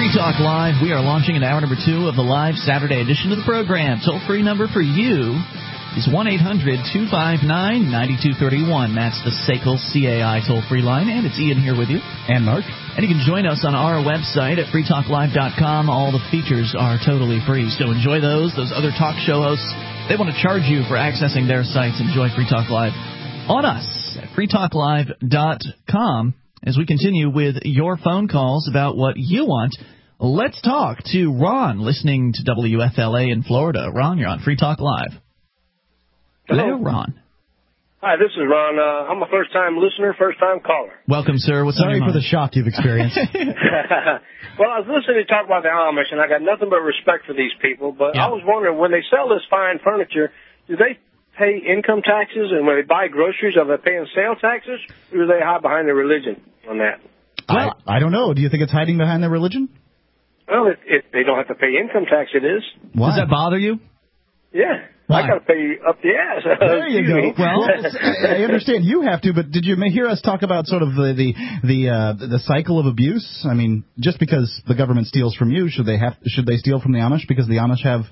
Free Talk Live. We are launching into hour number 2 of the live Saturday edition of the program. Toll-free number for you is 1-800-259-9231. That's the SACL CAI toll-free line. And it's Ian here with you. And Mark. And you can join us on our website at freetalklive.com. All the features are totally free. So enjoy those. Those other talk show hosts, they want to charge you for accessing their sites. Enjoy Free Talk Live on us at freetalklive.com. As we continue with your phone calls about what you want, let's talk to Ron, listening to WFLA in Florida. Ron, you're on Free Talk Live. Hello, Ron. Hi, this is Ron. I'm a first-time listener, first-time caller. Welcome, sir. What's on your mind? Sorry for the shock you've experienced. Well, I was listening to talk about the Amish, and I got nothing but respect for these people, but I was wondering, when they sell this fine furniture, do they pay income taxes, and when they buy groceries, are they paying sales taxes, or do they hide behind their religion on that? Well, I don't know. Do you think it's hiding behind their religion? Well, if they don't have to pay income tax, it is. Why? Does that bother you? Yeah. Why? I got to pay up the ass. There you go. Me. Well, I understand you have to, but did you hear us talk about sort of the cycle of abuse? I mean, just because the government steals from you, should they steal from the Amish because the Amish have,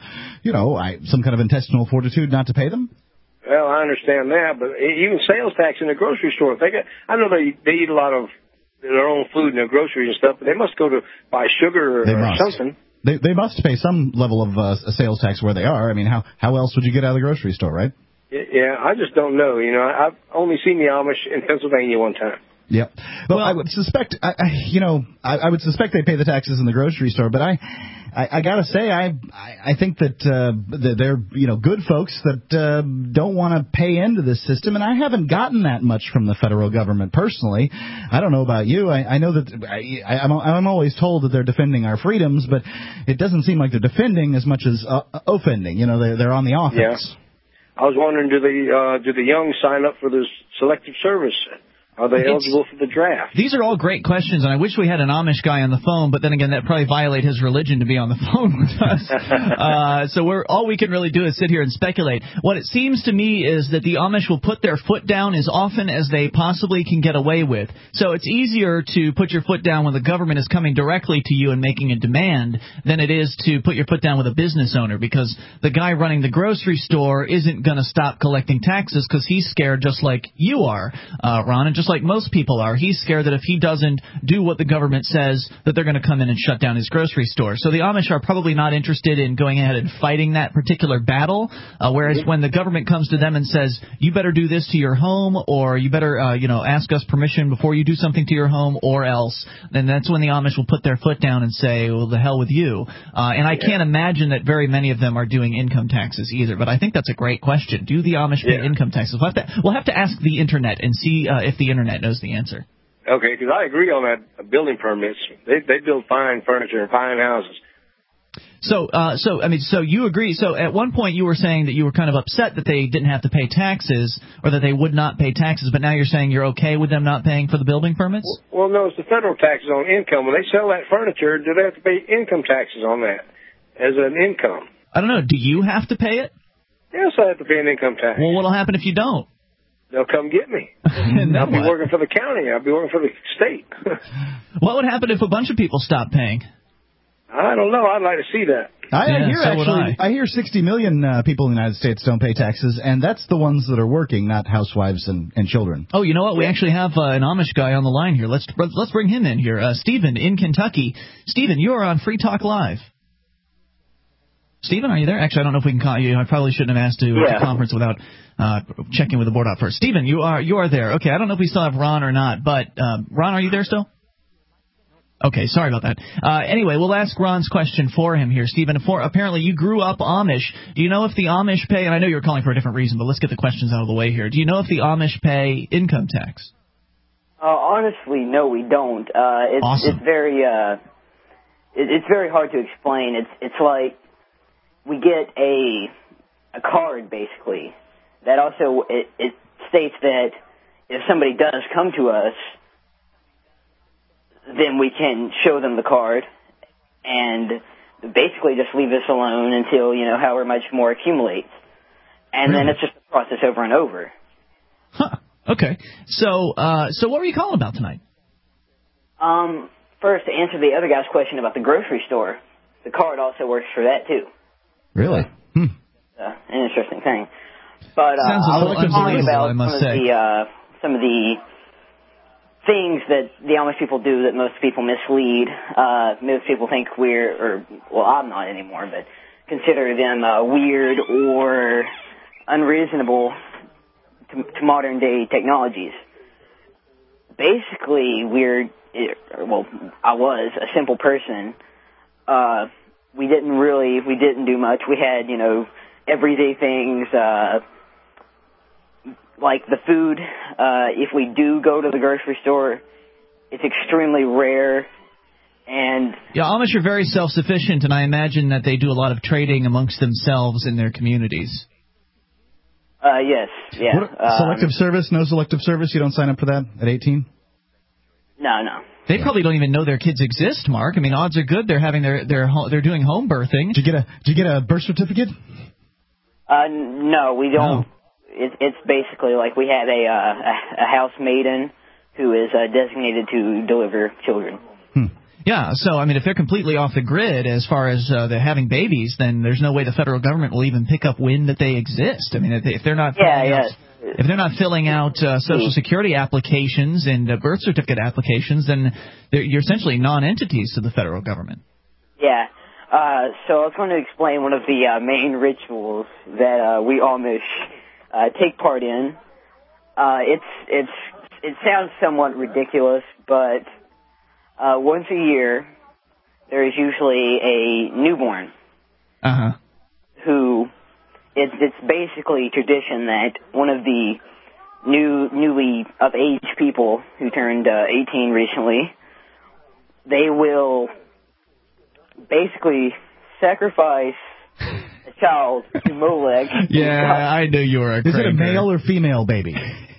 some kind of intestinal fortitude not to pay them? Well, I understand that, but even sales tax in the grocery store, I know they eat a lot of their own food and their groceries and stuff, but they must go to buy sugar or something. They must pay some level of sales tax where they are. I mean, how else would you get out of the grocery store, right? Yeah, I just don't know. I've only seen the Amish in Pennsylvania one time. Yep. Well, I would suspect, I would suspect they pay the taxes in the grocery store, but I gotta say, I think that they're good folks that don't want to pay into this system, and I haven't gotten that much from the federal government personally. I don't know about you. I know that I'm always told that they're defending our freedoms, but it doesn't seem like they're defending as much as offending. They're on the offense. Yeah. I was wondering, do the young sign up for this selective service? Are they eligible for the draft? These are all great questions, and I wish we had an Amish guy on the phone, but then again, that'd probably violate his religion to be on the phone with us. So all we can really do is sit here and speculate. What it seems to me is that the Amish will put their foot down as often as they possibly can get away with. So it's easier to put your foot down when the government is coming directly to you and making a demand than it is to put your foot down with a business owner, because the guy running the grocery store isn't going to stop collecting taxes because he's scared just like you are, Ron, and just like most people are. He's scared that if he doesn't do what the government says, that they're going to come in and shut down his grocery store. So the Amish are probably not interested in going ahead and fighting that particular battle, whereas when the government comes to them and says, you better do this to your home, or you better ask us permission before you do something to your home, or else, then that's when the Amish will put their foot down and say, well, the hell with you. And I can't imagine that very many of them are doing income taxes either, but I think that's a great question. Do the Amish pay income taxes? We'll have to ask the Internet and see if the Internet knows the answer. Okay, because I agree on that building permits. They build fine furniture and fine houses. So you agree. So at one point you were saying that you were kind of upset that they didn't have to pay taxes, or that they would not pay taxes, but now you're saying you're okay with them not paying for the building permits? Well, no, it's the federal taxes on income. When they sell that furniture, do they have to pay income taxes on that as an income? I don't know. Do you have to pay it? Yes, I have to pay an income tax. Well, what'll happen if you don't? They'll come get me. I'll be working for the county. I'll be working for the state. What would happen if a bunch of people stopped paying? I don't know. I'd like to see that. I hear 60 million people in the United States don't pay taxes, and that's the ones that are working, not housewives and children. Oh, you know what? We actually have an Amish guy on the line here. Let's bring him in here. Stephen in Kentucky. Stephen, you are on Free Talk Live. Stephen, are you there? Actually, I don't know if we can call you. I probably shouldn't have asked to conference without checking with the board out first. Stephen, you are there. Okay, I don't know if we still have Ron or not, but Ron, are you there still? Okay, sorry about that. Anyway, we'll ask Ron's question for him here, Stephen. Apparently, you grew up Amish. Do you know if the Amish pay, and I know you're calling for a different reason, but let's get the questions out of the way here. Do you know if the Amish pay income tax? Honestly, no, we don't. Awesome. It's very hard to explain. It's like we get a card, basically, that also it states that if somebody does come to us, then we can show them the card and basically just leave us alone until, however much more accumulates. And then it's just a process over and over. Huh. Okay. So what were you calling about tonight? first, to answer the other guy's question about the grocery store, the card also works for that, too. Really? An interesting thing. But sounds a little unbelievable, I must say. Some of the things that the Amish people do that most people mislead. Most people think I'm not anymore, but consider them weird or unreasonable to modern day technologies. Basically, I was a simple person. We didn't do much. We had, everyday things, like the food. If we do go to the grocery store, it's extremely rare. And Amish are very self-sufficient, and I imagine that they do a lot of trading amongst themselves in their communities. Yes, yeah. Selective service? No selective service? You don't sign up for that at 18? No. They probably don't even know their kids exist, Mark. I mean, odds are good they're having they're doing home birthing. Did you get a birth certificate? No, we don't. No. It's basically like we had a house maiden who is designated to deliver children. Yeah, so, I mean, if they're completely off the grid as far as they're having babies, then there's no way the federal government will even pick up wind that they exist. I mean, if they're not if they're not filling out Social Security applications and birth certificate applications, then you're essentially non-entities to the federal government. Yeah. So I was going to explain one of the main rituals that we Amish take part in. It sounds somewhat ridiculous, but once a year there is usually a newborn. Who it's basically tradition that one of the newly of age people who turned 18 recently, they will basically sacrifice a child to Molech. Yeah, I knew you were a cranker. Is it a male or female baby?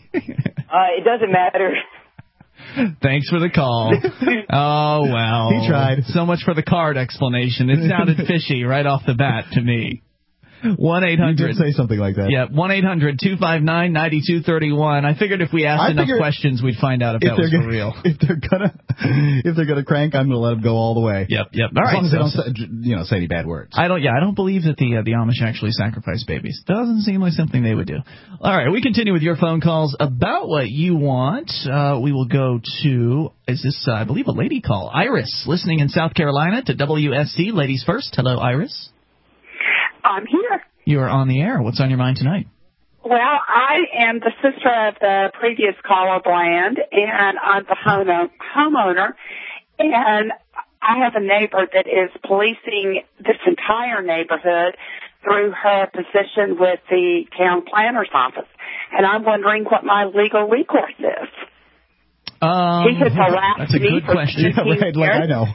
It doesn't matter. Thanks for the call. Oh, well. He tried. So much for the card explanation. It sounded fishy right off the bat to me. 1-800. You did say something like that. Yeah, 1-800-259-9231. I figured if we asked enough questions, we'd find out if that was for real. If they're gonna crank, I'm gonna let them go all the way. Yep. As long as they don't say any bad words. I don't believe that the Amish actually sacrifice babies. Doesn't seem like something they would do. All right, we continue with your phone calls about what you want. We will go to, I believe, a lady call. Iris, listening in South Carolina to WSC. Ladies first. Hello, Iris. I'm here. You are on the air. What's on your mind tonight? Well, I am the sister of the previous caller, Bland, and I'm the homeowner, and I have a neighbor that is policing this entire neighborhood through her position with the town planner's office, and I'm wondering what my legal recourse is. He has harassed me for 15 years. Right, like I know.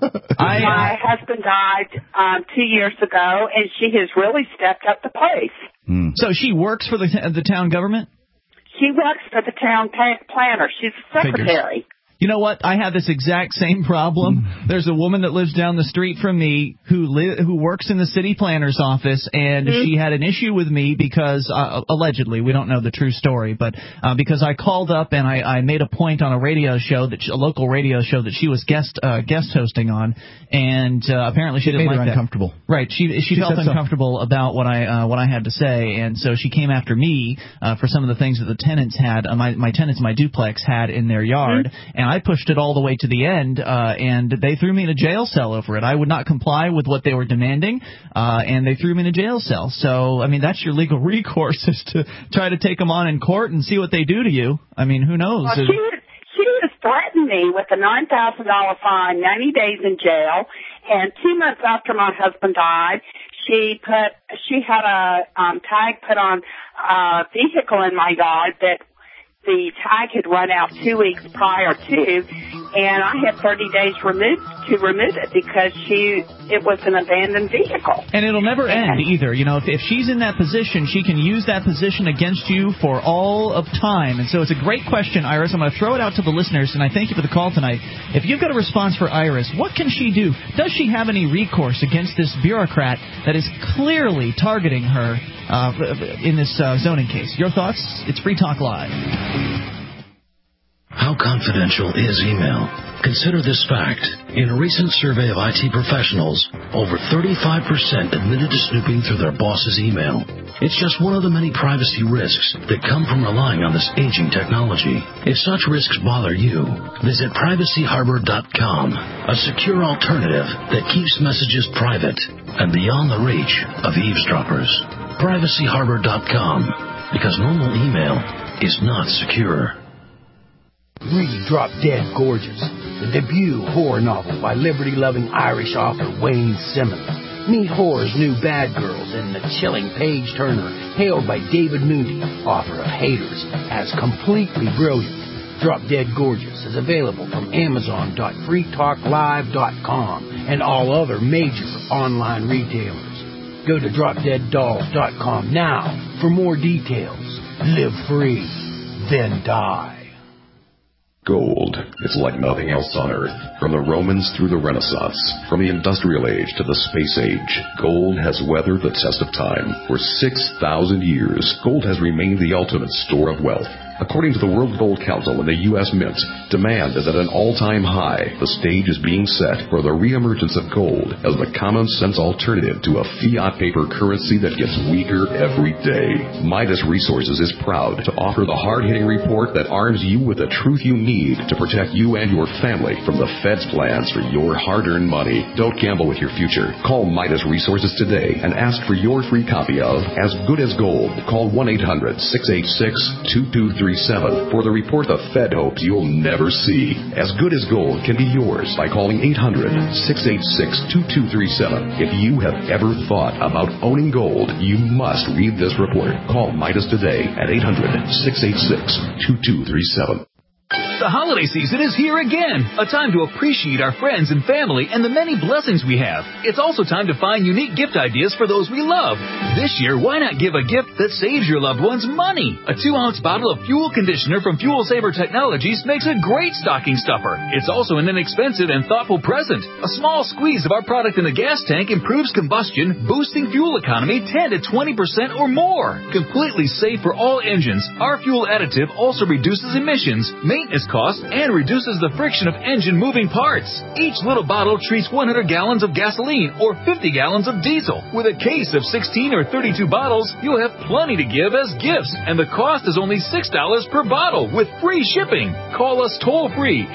My husband died 2 years ago, and she has really stepped up the pace. So she works for the town government? She works for the town planner. She's a secretary. Figures. You know what? I have this exact same problem. There's a woman that lives down the street from me who works in the city planner's office, and she had an issue with me because, allegedly, we don't know the true story, but because I called up and I made a point on a radio show, a local radio show that she was guest hosting on, and apparently she didn't like that. It made her uncomfortable. Right. She felt uncomfortable about what I had to say, and so she came after me for some of the things that the tenants had, my tenants, my duplex had in their yard, and I pushed it all the way to the end, and they threw me in a jail cell over it. I would not comply with what they were demanding, and they threw me in a jail cell. So, I mean, that's your legal recourse, is to try to take them on in court and see what they do to you. I mean, who knows? Well, she has threatened me with a $9,000 fine, 90 days in jail, and 2 months after my husband died, she had a tag put on a vehicle in my yard that the tag had run out 2 weeks prior to, and I had 30 days to remove it because it was an abandoned vehicle. And it'll never end either. You know, if she's in that position, she can use that position against you for all of time. And so it's a great question, Iris. I'm going to throw it out to the listeners, and I thank you for the call tonight. If you've got a response for Iris, what can she do? Does she have any recourse against this bureaucrat that is clearly targeting her in this zoning case? Your thoughts? It's Free Talk Live. How confidential is email? Consider this fact. In a recent survey of IT professionals, over 35% admitted to snooping through their boss's email. It's just one of the many privacy risks that come from relying on this aging technology. If such risks bother you, visit privacyharbor.com, a secure alternative that keeps messages private and beyond the reach of eavesdroppers. privacyharbor.com, because normal email is not secure. Read Drop Dead Gorgeous, the debut horror novel by liberty-loving Irish author Wayne Simmons. Meet horror's new bad girls and the chilling page turner, hailed by David Moody, author of Haters, as completely brilliant. Drop Dead Gorgeous is available from Amazon.freetalklive.com and all other major online retailers. Go to dropdeaddolls.com now for more details. Live free, then die. Gold. It's like nothing else on Earth. From the Romans through the Renaissance, from the Industrial Age to the Space Age, gold has weathered the test of time. For 6,000 years, gold has remained the ultimate store of wealth. According to the World Gold Council and the U.S. Mint, demand is at an all-time high. The stage is being set for the reemergence of gold as the common-sense alternative to a fiat paper currency that gets weaker every day. Midas Resources is proud to offer the hard-hitting report that arms you with the truth you need to protect you and your family from the Fed's plans for your hard-earned money. Don't gamble with your future. Call Midas Resources today and ask for your free copy of As Good as Gold. Call 1-800-686-2237 for the report the Fed hopes you'll never see. As Good as Gold can be yours by calling 800-686-2237. If you have ever thought about owning gold, you must read this report. Call Midas today at 800-686-2237. The holiday season is here again, a time to appreciate our friends and family and the many blessings we have. It's also time to find unique gift ideas for those we love. This year, why not give a gift that saves your loved ones money? A 2-ounce bottle of fuel conditioner from Fuel Saver Technologies makes a great stocking stuffer. It's also an inexpensive and thoughtful present. A small squeeze of our product in the gas tank improves combustion, boosting fuel economy 10 to 20% or more. Completely safe for all engines, our fuel additive also reduces emissions, maintenance costs, and reduces the friction of engine moving parts. Each little bottle treats 100 gallons of gasoline or 50 gallons of diesel. With a case of 16 or 32 bottles, you'll have plenty to give as gifts, and the cost is only $6 per bottle with free shipping. Call us toll-free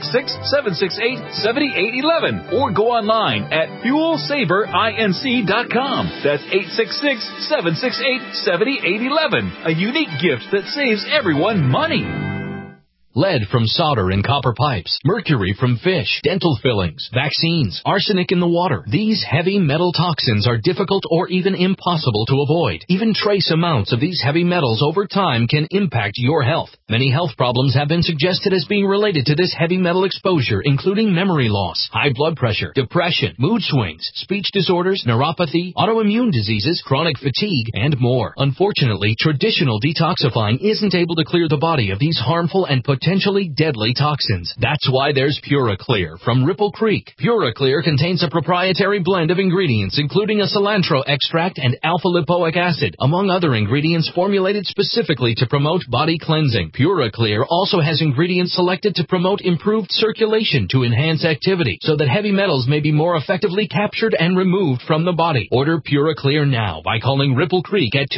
866-768-7811 or go online at fuelsaverinc.com. That's 866-768-7811. A unique gift that saves everyone money. Lead from solder in copper pipes, mercury from fish, dental fillings, vaccines, arsenic in the water. These heavy metal toxins are difficult or even impossible to avoid. Even trace amounts of these heavy metals over time can impact your health. Many health problems have been suggested as being related to this heavy metal exposure, including memory loss, high blood pressure, depression, mood swings, speech disorders, neuropathy, autoimmune diseases, chronic fatigue, and more. Unfortunately, traditional detoxifying isn't able to clear the body of these harmful and potentially deadly toxins. That's why there's PuraClear from Ripple Creek. PuraClear contains a proprietary blend of ingredients, including a cilantro extract and alpha-lipoic acid, among other ingredients formulated specifically to promote body cleansing. PuraClear also has ingredients selected to promote improved circulation to enhance activity, so that heavy metals may be more effectively captured and removed from the body. Order PuraClear now by calling Ripple Creek at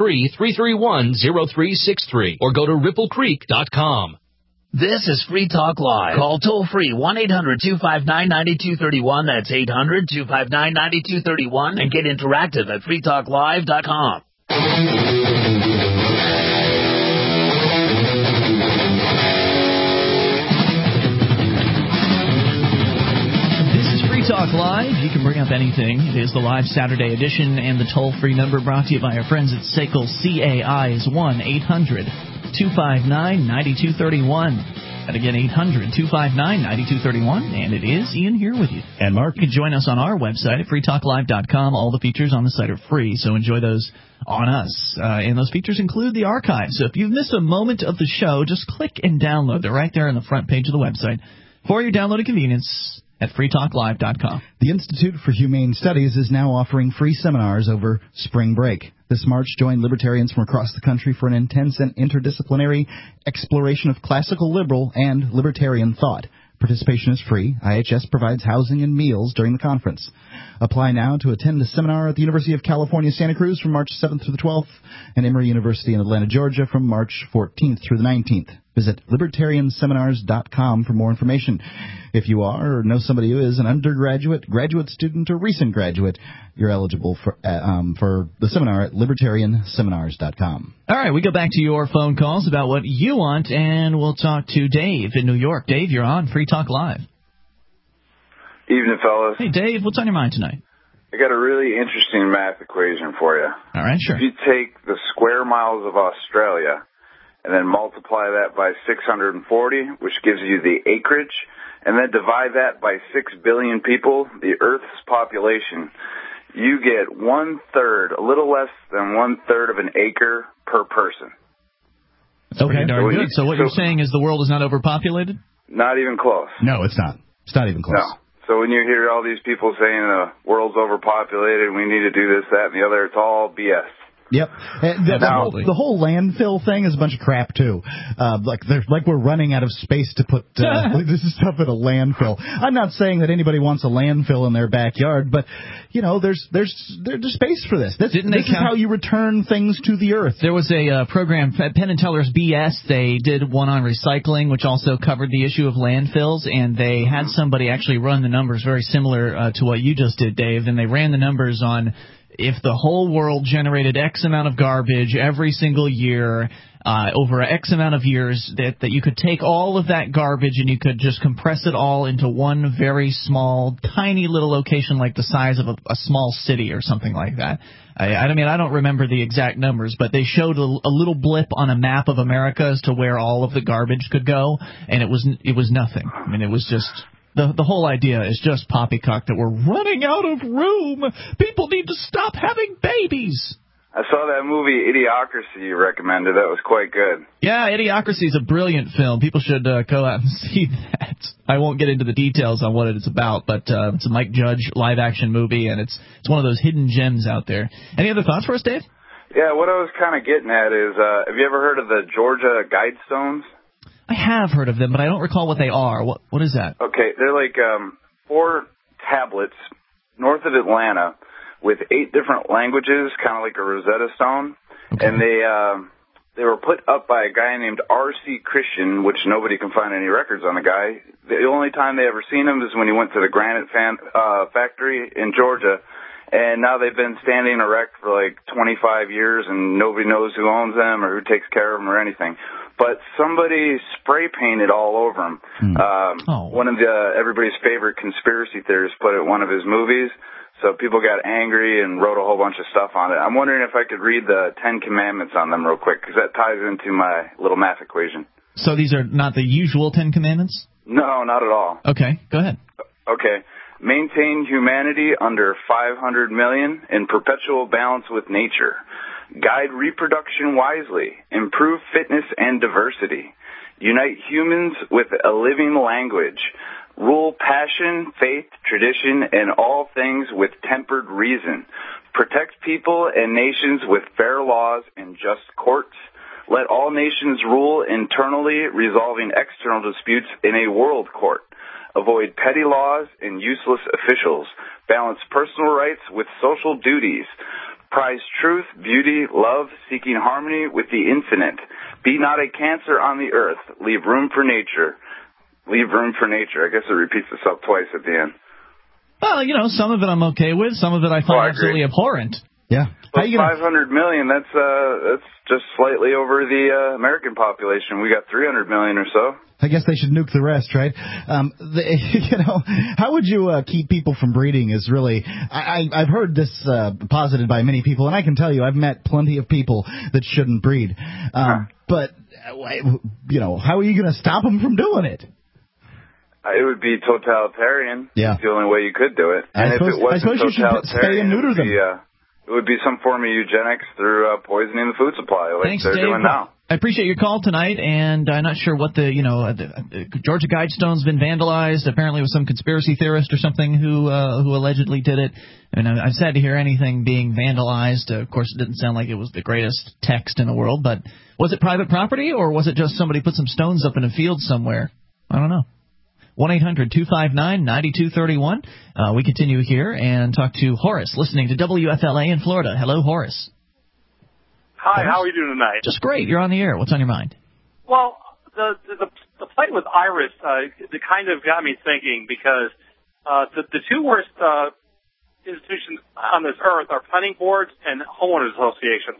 203-331-0363 or go to ripplecreek.com. This is Free Talk Live. Call toll-free 1-800-259-9231. That's 800-259-9231. And get interactive at freetalklive.com. This is Free Talk Live. You can bring up anything. It is the live Saturday edition, and the toll-free number brought to you by our friends at SACL CAI is 1-800-259-9231. And again, 800-259-9231. And it is Ian here with you. And Mark. You can join us on our website at freetalklive.com. All the features on the site are free, so enjoy those on us. And those features include the archive. So if you've missed a moment of the show, just click and download. They're right there on the front page of the website for your downloading convenience. at freetalklive.com. The Institute for Humane Studies is now offering free seminars over spring break. This March, join libertarians from across the country for an intense and interdisciplinary exploration of classical liberal and libertarian thought. Participation is free. IHS provides housing and meals during the conference. Apply now to attend a seminar at the University of California, Santa Cruz from March 7th through the 12th and Emory University in Atlanta, Georgia from March 14th through the 19th. Visit libertarianseminars.com for more information. If you are or know somebody who is an undergraduate, graduate student, or recent graduate, you're eligible for the seminar at libertarianseminars.com. All right, we go back to your phone calls about what you want, and we'll talk to Dave in New York. Dave, you're on Free Talk Live. Evening, fellas. Hey, Dave, what's on your mind tonight? I got a really interesting math equation for you. All right, sure. If you take the square miles of Australia and then multiply that by 640, which gives you the acreage, and then divide that by 6 billion people, the Earth's population, you get 1/3, a little less than 1/3 of an acre per person. That's okay, darn good. So what you're saying is the world is not overpopulated? Not even close. No, it's not. It's not even close. No. So when you hear all these people saying the world's overpopulated, we need to do this, that, and the other, it's all BS. Yep. The whole landfill thing is a bunch of crap, too. Like we're running out of space to put this stuff in a landfill. I'm not saying that anybody wants a landfill in their backyard, but, you know, there's space for this. This is how you return things to the earth. There was a program, Penn and Teller's BS. They did one on recycling, which also covered the issue of landfills, and they had somebody actually run the numbers very similar to what you just did, Dave, and they ran the numbers on if the whole world generated X amount of garbage every single year over X amount of years, that you could take all of that garbage and you could just compress it all into one very small, tiny little location like the size of a small city or something like that. I mean, I don't remember the exact numbers, but they showed a little blip on a map of America as to where all of the garbage could go, and it was nothing. I mean, it was just... The whole idea is just poppycock that we're running out of room. People need to stop having babies. I saw that movie Idiocracy you recommended. That was quite good. Yeah, Idiocracy is a brilliant film. People should go out and see that. I won't get into the details on what it's about, but it's a Mike Judge live-action movie, and it's one of those hidden gems out there. Any other thoughts for us, Dave? Yeah, what I was kind of getting at is, have you ever heard of the Georgia Guidestones? I have heard of them, but I don't recall what they are. What is that? Okay, they're like 4 tablets north of Atlanta with 8 different languages, kind of like a Rosetta Stone. Okay. And they were put up by a guy named R.C. Christian, which nobody can find any records on the guy. The only time they ever seen him is when he went to the granite factory in Georgia. And now they've been standing erect for like 25 years, and nobody knows who owns them or who takes care of them or anything. But somebody spray painted all over them. One of everybody's favorite conspiracy theorists put it in one of his movies. So people got angry and wrote a whole bunch of stuff on it. I'm wondering if I could read the 10 Commandments on them real quick, because that ties into my little math equation. So these are not the usual 10 Commandments? No, not at all. Okay, go ahead. Okay. Maintain humanity under 500 million in perpetual balance with nature. Guide reproduction wisely. Improve fitness and diversity. Unite humans with a living language. Rule passion, faith, tradition, and all things with tempered reason. Protect people and nations with fair laws and just courts. Let all nations rule internally, resolving external disputes in a world court. Avoid petty laws and useless officials. Balance personal rights with social duties. Prize truth, beauty, love, seeking harmony with the infinite. Be not a cancer on the earth. Leave room for nature. Leave room for nature. I guess it repeats itself twice at the end. Well, you know, some of it I'm okay with. Some of it I find absolutely abhorrent. Yeah. Well, 500 million, that's just slightly over the American population. We got 300 million or so. I guess they should nuke the rest, right? How would you keep people from breeding is really... I've heard this posited by many people, and I can tell you I've met plenty of people that shouldn't breed. But, how are you going to stop them from doing it? It would be totalitarian. Yeah. It's the only way you could do it. And I suppose you should spay and neuter them. it would be some form of eugenics through poisoning the food supply, like Thanks, they're Dave. doing now. I appreciate your call tonight, and I'm not sure what the Georgia Guidestone's been vandalized. Apparently, it was some conspiracy theorist or something who allegedly did it. And I'm sad to hear anything being vandalized. Of course, it didn't sound like it was the greatest text in the world, but was it private property, or was it just somebody put some stones up in a field somewhere? I don't know. 1-800-259-9231. We continue here and talk to Horace, listening to WFLA in Florida. Hello, Horace. Hi, how are you doing tonight? Just great. You're on the air. What's on your mind? Well, the fight with Iris, it kind of got me thinking, because the two worst institutions on this earth are planning boards and homeowners associations.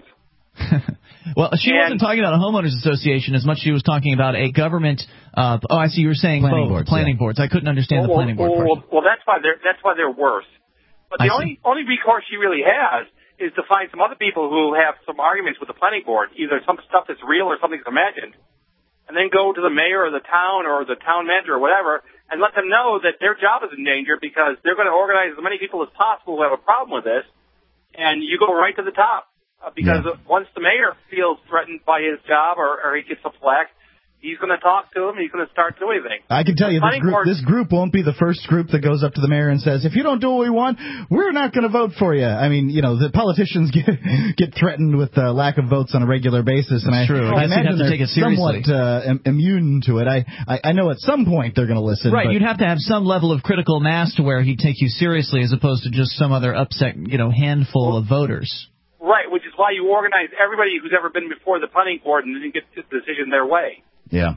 Well, she wasn't talking about a homeowners association as much as she was talking about a government. I see. You were saying planning boards. I couldn't understand the planning board part. Well, that's why they're worse. But the only recourse she really has is to find some other people who have some arguments with the planning board, either some stuff that's real or something's imagined, and then go to the mayor or the town manager or whatever and let them know that their job is in danger, because they're going to organize as many people as possible who have a problem with this, and you go right to the top. Because once the mayor feels threatened by his job or he gets a flack, he's going to talk to him. He's going to start doing things. I can tell you, this group won't be the first group that goes up to the mayor and says, if you don't do what we want, we're not going to vote for you. I mean, the politicians get threatened with lack of votes on a regular basis, and I imagine they're somewhat immune to it. I know at some point they're going to listen. Right, you'd have to have some level of critical mass to where he'd take you seriously, as opposed to just some other upset, handful of voters. Right, which is why you organize everybody who's ever been before the planning board and then get the decision their way. Yeah.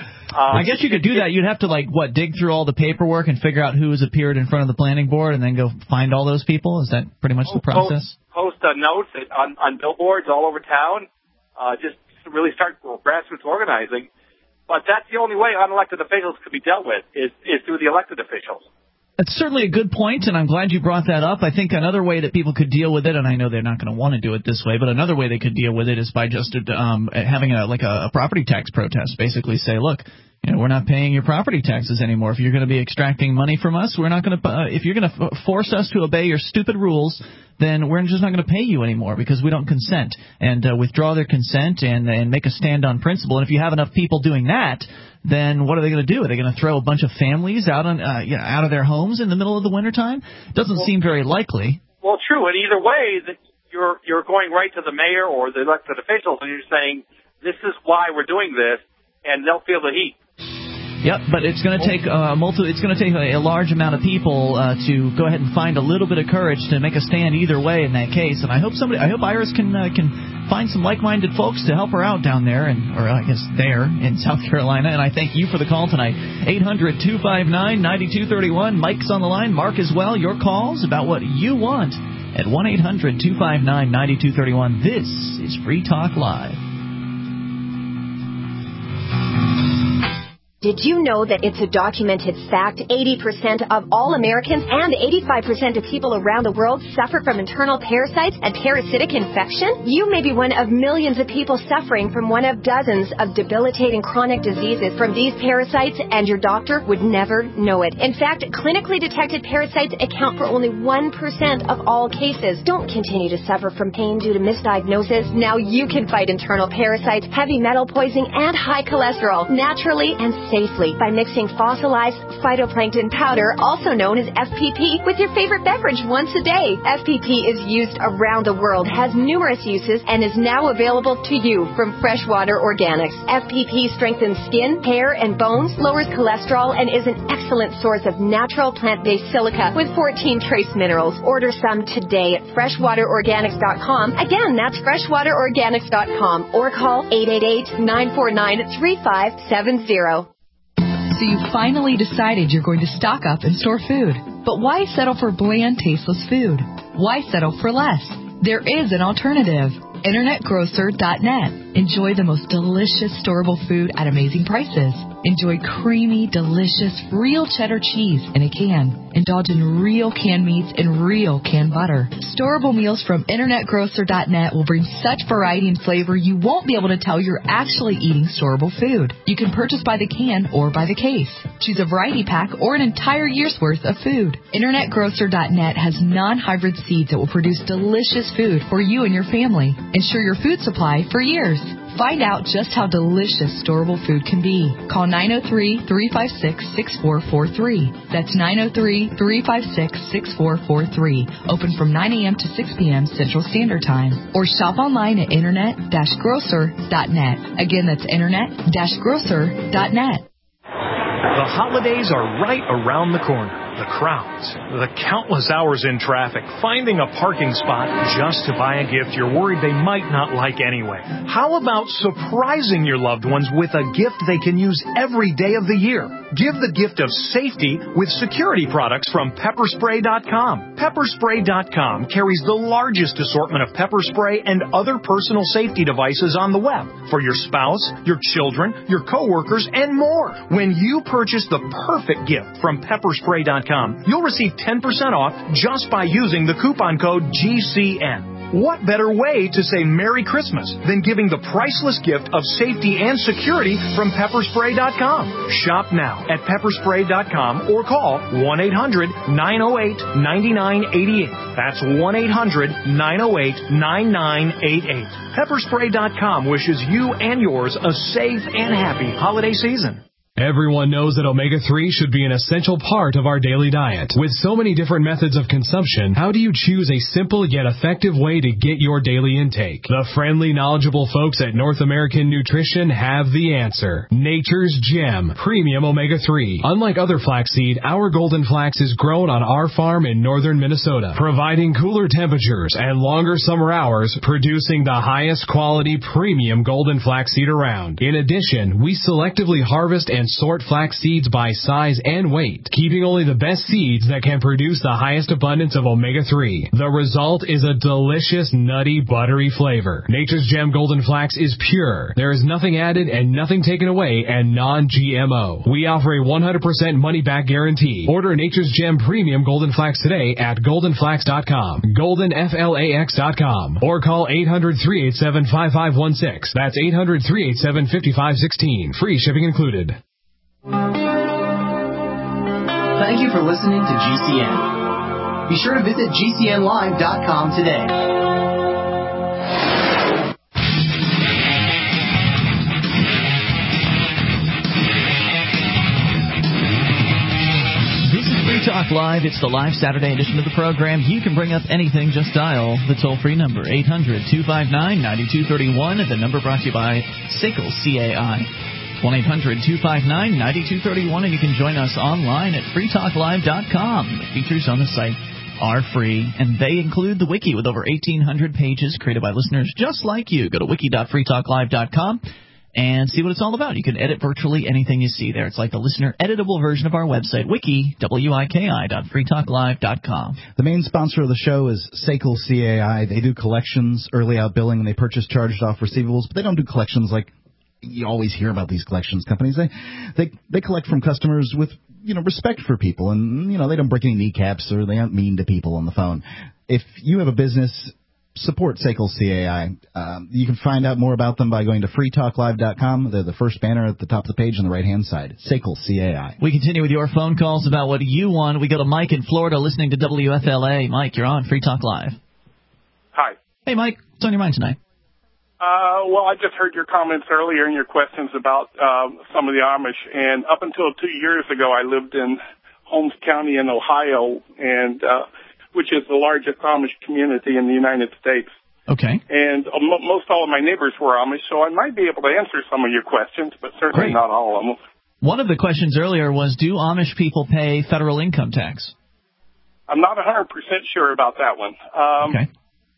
I guess you could do that. You'd have to, dig through all the paperwork and figure out who has appeared in front of the planning board and then go find all those people? Is that pretty much the process? Post notes on billboards all over town. Just to really start grassroots organizing. But that's the only way unelected officials could be dealt with, is through the elected officials. That's certainly a good point, and I'm glad you brought that up. I think another way that people could deal with it, and I know they're not going to want to do it this way, but another way they could deal with it is by just having a property tax protest. Basically say, look, we're not paying your property taxes anymore. If you're going to be extracting money from us, we're not going to. If you're going to force us to obey your stupid rules, then we're just not going to pay you anymore because we don't consent. And withdraw their consent and make a stand on principle. And if you have enough people doing that, then what are they going to do? Are they going to throw a bunch of families out of their homes in the middle of the wintertime? Doesn't seem very likely. Well, true. And either way, you're going right to the mayor or the elected officials, and you're saying, this is why we're doing this, and they'll feel the heat. Yep, but it's going to take a large amount of people to go ahead and find a little bit of courage to make a stand either way in that case. And I hope Iris can find some like-minded folks to help her out down there, there in South Carolina. And I thank you for the call tonight. 800-259-9231. Mike's on the line. Mark as well. Your calls about what you want at 1-800-259-9231. This is Free Talk Live. Did you know that it's a documented fact 80% of all Americans and 85% of people around the world suffer from internal parasites and parasitic infection? You may be one of millions of people suffering from one of dozens of debilitating chronic diseases from these parasites, and your doctor would never know it. In fact, clinically detected parasites account for only 1% of all cases. Don't continue to suffer from pain due to misdiagnosis. Now you can fight internal parasites, heavy metal poisoning, and high cholesterol naturally and safely by mixing fossilized phytoplankton powder, also known as FPP, with your favorite beverage once a day. FPP is used around the world, has numerous uses, and is now available to you from Freshwater Organics. FPP strengthens skin, hair, and bones, lowers cholesterol, and is an excellent source of natural plant-based silica with 14 trace minerals. Order some today at freshwaterorganics.com. Again, that's freshwaterorganics.com, or call 888-949-3570. So you finally decided you're going to stock up and store food. But why settle for bland, tasteless food? Why settle for less? There is an alternative. InternetGrocer.net. Enjoy the most delicious storable food at amazing prices. Enjoy creamy, delicious, real cheddar cheese in a can. Indulge in real canned meats and real canned butter. Storable meals from InternetGrocer.net will bring such variety and flavor you won't be able to tell you're actually eating storable food. You can purchase by the can or by the case. Choose a variety pack or an entire year's worth of food. InternetGrocer.net has non-hybrid seeds that will produce delicious food for you and your family. Ensure your food supply for years. Find out just how delicious storable food can be. Call 903-356-6443. That's 903-356-6443. Open from 9 a.m. to 6 p.m. Central Standard Time. Or shop online at internet-grocer.net. Again, that's internet-grocer.net. The holidays are right around the corner. The crowds, the countless hours in traffic, finding a parking spot just to buy a gift you're worried they might not like anyway. How about surprising your loved ones with a gift they can use every day of the year? Give the gift of safety with security products from Pepperspray.com. Pepperspray.com carries the largest assortment of pepper spray and other personal safety devices on the web for your spouse, your children, your coworkers, and more. When you purchase the perfect gift from Pepperspray.com, you'll receive 10% off just by using the coupon code GCN. What better way to say Merry Christmas than giving the priceless gift of safety and security from Pepperspray.com? Shop now at Pepperspray.com or call 1-800-908-9988. That's 1-800-908-9988. Pepperspray.com wishes you and yours a safe and happy holiday season. Everyone knows that omega-3 should be an essential part of our daily diet. With so many different methods of consumption, how do you choose a simple yet effective way to get your daily intake? The friendly, knowledgeable folks at North American Nutrition have the answer. Nature's Gem Premium Omega-3. Unlike other flaxseed, our golden flax is grown on our farm in northern Minnesota, providing cooler temperatures and longer summer hours, producing the highest quality premium golden flaxseed around. In addition, we selectively harvest and sort flax seeds by size and weight, keeping only the best seeds that can produce the highest abundance of omega-3. The result is a delicious, nutty, buttery flavor. Nature's Gem Golden Flax is pure. There is nothing added and nothing taken away, and non-GMO. We offer a 100% money-back guarantee. Order Nature's Gem Premium Golden Flax today at goldenflax.com, goldenflax.com, or call 800-387-5516. That's 800-387-5516. Free shipping included. Thank you for listening to GCN. Be sure to visit GCNlive.com today. This is Free Talk Live. It's the live Saturday edition of the program. You can bring up anything. Just dial the toll-free number, 800-259-9231. The number brought to you by SACL CAI. 1-800-259-9231, and you can join us online at freetalklive.com. The features on the site are free, and they include the wiki with over 1,800 pages created by listeners just like you. Go to wiki.freetalklive.com and see what it's all about. You can edit virtually anything you see there. It's like the listener-editable version of our website, wiki.freetalklive.com. The main sponsor of the show is SACL CAI. They do collections, early out billing, and they purchase charged-off receivables, but they don't do collections like you always hear about these collections companies. They collect from customers with, respect for people, and, they don't break any kneecaps or they aren't mean to people on the phone. If you have a business, support SACL CAI. You can find out more about them by going to freetalklive.com. They're the first banner at the top of the page on the right-hand side. SACL CAI. We continue with your phone calls about what you want. We go to Mike in Florida listening to WFLA. Mike, you're on Free Talk Live. Hi. Hey, Mike. What's on your mind tonight? Well, I just heard your comments earlier and your questions about some of the Amish, and up until 2 years ago, I lived in Holmes County in Ohio, and which is the largest Amish community in the United States. Okay. And most all of my neighbors were Amish, so I might be able to answer some of your questions, but certainly not all of them. One of the questions earlier was, do Amish people pay federal income tax? I'm not 100% sure about that one. Okay.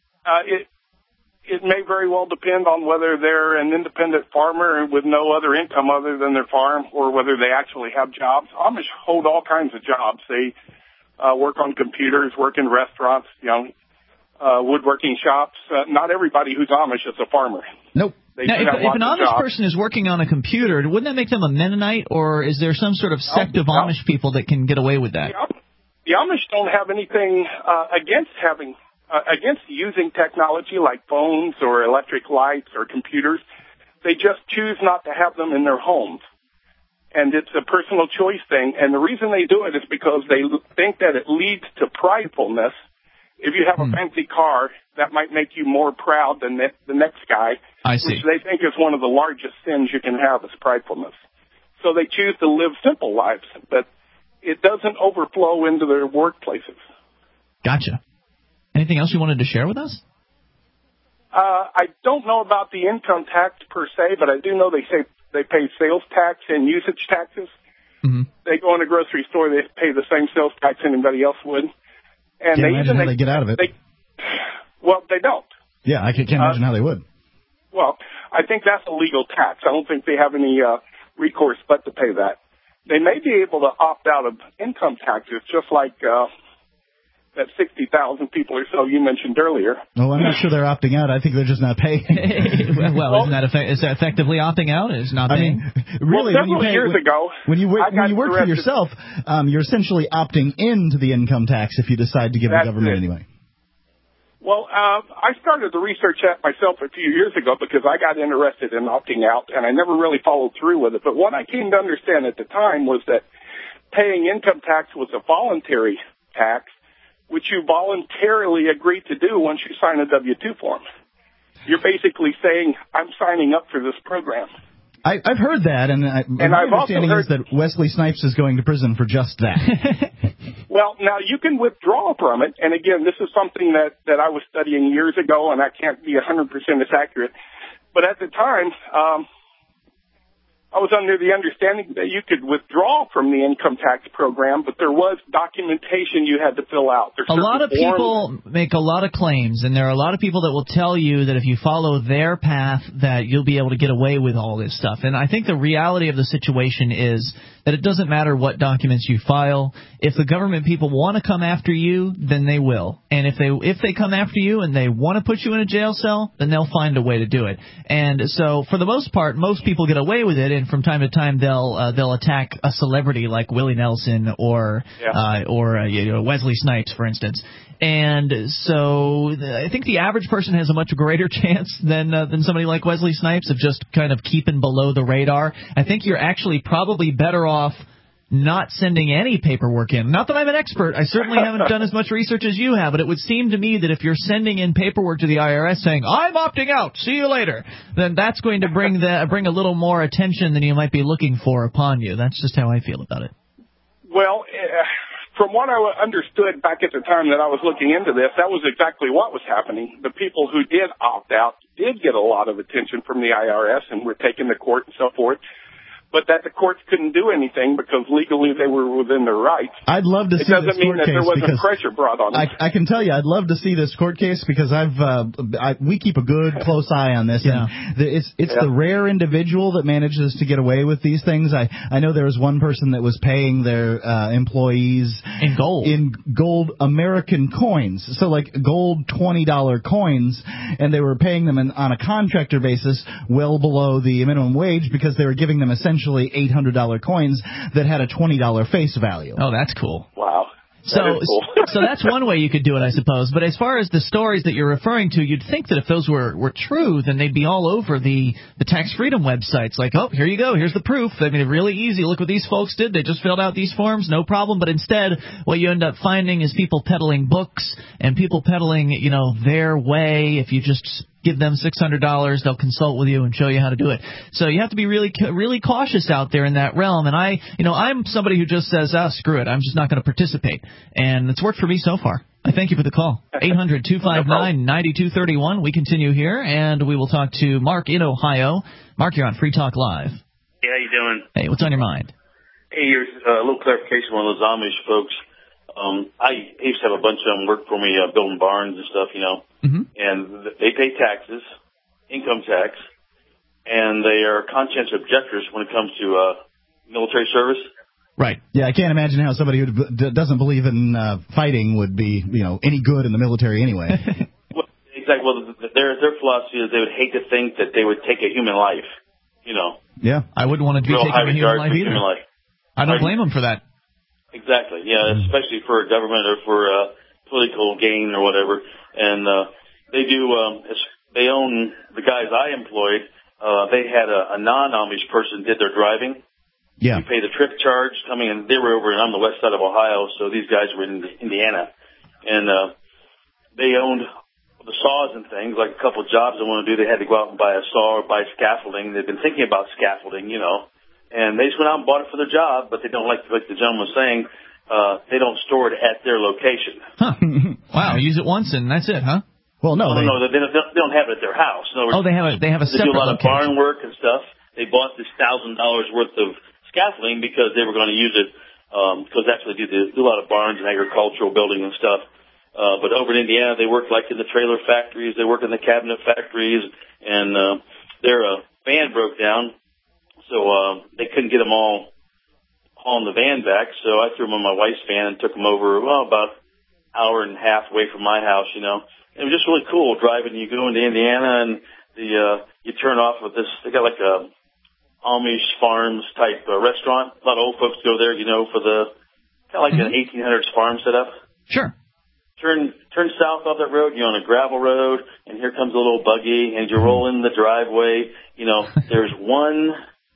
It may very well depend on whether they're an independent farmer with no other income other than their farm, or whether they actually have jobs. Amish hold all kinds of jobs. They work on computers, work in restaurants, woodworking shops. Not everybody who's Amish is a farmer. Nope. Now, if an Amish person is working on a computer, wouldn't that make them a Mennonite, or is there some sort of sect of Amish people that can get away with that? The Amish don't have anything against using technology like phones or electric lights or computers. They just choose not to have them in their homes. And it's a personal choice thing. And the reason they do it is because they think that it leads to pridefulness. If you have a fancy car, that might make you more proud than the next guy, which they think is one of the largest sins you can have is pridefulness. So they choose to live simple lives, but it doesn't overflow into their workplaces. Gotcha. Anything else you wanted to share with us? I don't know about the income tax per se, but I do know they say they pay sales tax and usage taxes. Mm-hmm. They go in a grocery store, they pay the same sales tax anybody else would. And can't imagine how they get out of it. Well, they don't. Yeah, I can't imagine how they would. Well, I think that's a legal tax. I don't think they have any recourse but to pay that. They may be able to opt out of income taxes, just like that 60,000 people or so you mentioned earlier. Oh, I'm not sure they're opting out. I think they're just not paying. Well, is that effectively opting out? Is not paying? I mean, really, years ago, when you work for yourself, you're essentially opting into the income tax if you decide to give the government anyway. Well, I started the research myself a few years ago because I got interested in opting out, and I never really followed through with it. But what I came to understand at the time was that paying income tax was a voluntary tax, which you voluntarily agree to do once you sign a W-2 form. You're basically saying, I'm signing up for this program. I've heard that, and my understanding is that Wesley Snipes is going to prison for just that. Well, now you can withdraw from it, and again, this is something that I was studying years ago, and I can't be 100% as accurate. But at the time, I was under the understanding that you could withdraw from the income tax program, but there was documentation you had to fill out. A lot of people make a lot of claims, and there are a lot of people that will tell you that if you follow their path that you'll be able to get away with all this stuff. And I think the reality of the situation is that it doesn't matter what documents you file. If the government people want to come after you, then they will. And if they come after you and they want to put you in a jail cell, then they'll find a way to do it. And so for the most part, most people get away with it, and from time to time they'll attack a celebrity like Willie Nelson or Wesley Snipes, for instance. And so I think the average person has a much greater chance than somebody like Wesley Snipes of just kind of keeping below the radar. I think you're actually probably better off not sending any paperwork in. Not that I'm an expert. I certainly haven't done as much research as you have, but it would seem to me that if you're sending in paperwork to the IRS saying, I'm opting out, see you later, then that's going to bring a little more attention than you might be looking for upon you. That's just how I feel about it. Well, from what I understood back at the time that I was looking into this, that was exactly what was happening. The people who did opt out did get a lot of attention from the IRS and were taken to court and so forth, but that the courts couldn't do anything because legally they were within their rights. I'd love to see this court case. It doesn't mean that there wasn't pressure brought on them. I can tell you, I'd love to see this court case because we keep a good close eye on this. Yeah. And it's the rare individual that manages to get away with these things. I know there was one person that was paying their employees in gold American coins, so like gold $20 coins, and they were paying them on a contractor basis well below the minimum wage because they were giving them essentially $800 coins that had a $20 face value. Oh, that's cool. Wow. So that's one way you could do it, I suppose. But as far as the stories that you're referring to, you'd think that if those were true, then they'd be all over the tax freedom websites. Like, oh, here you go. Here's the proof. I mean, really easy. Look what these folks did. They just filled out these forms. No problem. But instead, what you end up finding is people peddling books and people peddling, their way. If you just give them $600, they'll consult with you and show you how to do it. So you have to be really, really cautious out there in that realm. And I'm somebody who just says, screw it. I'm just not going to participate. And it's worked for me so far. I thank you for the call. 800-259-9231. We continue here, and we will talk to Mark in Ohio. Mark, you're on Free Talk Live. Hey, how you doing? Hey, what's on your mind? Hey, here's a little clarification on those Amish folks. I used to have a bunch of them work for me building barns and stuff, Mm-hmm. And they pay taxes, income tax, and they are conscientious objectors when it comes to military service. Right. Yeah, I can't imagine how somebody who doesn't believe in fighting would be, any good in the military anyway. exactly. Well, their philosophy is they would hate to think that they would take a human life. You know. Yeah, I wouldn't want to be taking a human life either. I don't blame them for that. Exactly. Yeah, especially for a government or for political gain or whatever. And they do. They own the guys I employed. They had a non-Amish person did their driving. Yeah. You pay the trip charge coming in. They were over on the west side of Ohio, so these guys were in Indiana, and they owned the saws and things. Like a couple of jobs they want to do, they had to go out and buy a saw or buy scaffolding. They've been thinking about scaffolding, and they just went out and bought it for their job. But they don't like the gentleman was saying, they don't store it at their location. Huh. Wow, use it once and that's it, huh? Well, no, they don't have it at their house. In other words, they have a separate do a lot location. of barn work and stuff. They bought this $1,000 worth of scaffolding because they were going to use it because that's what they do a lot of barns and agricultural building and stuff. But over in Indiana, they work like in the trailer factories. They work in the cabinet factories, and their van broke down, so they couldn't get them all hauling the van back. So I threw them on my wife's van and took them over, about an hour and a half away from my house, It was just really cool driving. You go into Indiana and you turn off with this. They got like a Amish Farms type restaurant. A lot of old folks go there, for the kind of like an 1800s farm setup. Sure. Turn south off that road. You're on a gravel road, and here comes a little buggy, and you roll in the driveway. There's one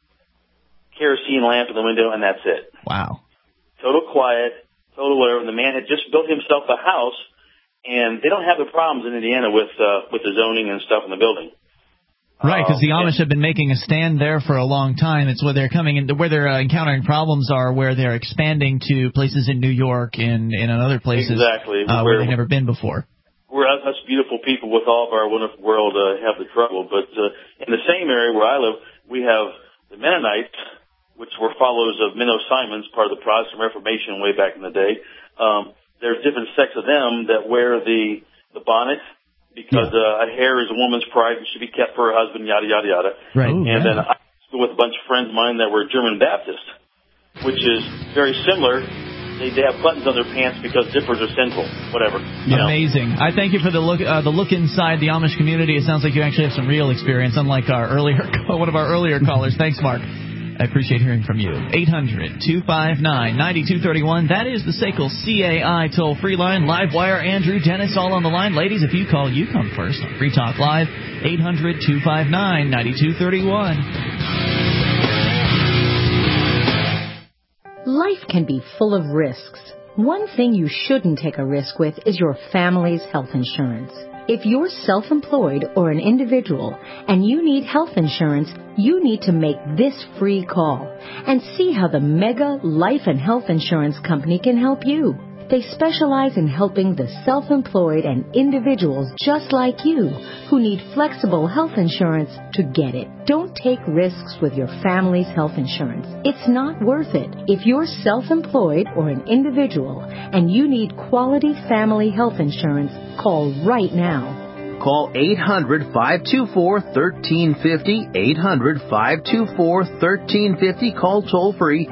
kerosene lamp in the window, and that's it. Wow. Total quiet, total whatever. And the man had just built himself a house. And they don't have the problems in Indiana with the zoning and stuff in the building. Right, because the Amish have been making a stand there for a long time. It's where they're coming in, where they're encountering problems are where they're expanding to places in New York and in other places exactly where they've never been before. We're us beautiful people with all of our wonderful world have the trouble. But in the same area where I live, we have the Mennonites, which were followers of Minnow Simons, part of the Protestant Reformation way back in the day. There's different sects of them that wear the bonnet because a hair is a woman's pride and should be kept for her husband, yada, yada, yada. Right. And then I was with a bunch of friends of mine that were German Baptist, which is very similar. They have buttons on their pants because zippers are sinful, whatever. Amazing. I thank you for the look inside the Amish community. It sounds like you actually have some real experience, unlike one of our earlier callers. Thanks, Mark. I appreciate hearing from you. 800-259-9231. That is the SACL CAI toll-free line. Livewire, Andrew, Dennis, all on the line. Ladies, if you call, you come first on Free Talk Live. 800-259-9231. Life can be full of risks. One thing you shouldn't take a risk with is your family's health insurance. If you're self-employed or an individual and you need health insurance, you need to make this free call and see how the Mega Life and Health Insurance Company can help you. They specialize in helping the self-employed and individuals just like you who need flexible health insurance to get it. Don't take risks with your family's health insurance. It's not worth it. If you're self-employed or an individual and you need quality family health insurance, call right now. Call 800-524-1350, 800-524-1350. Call toll-free,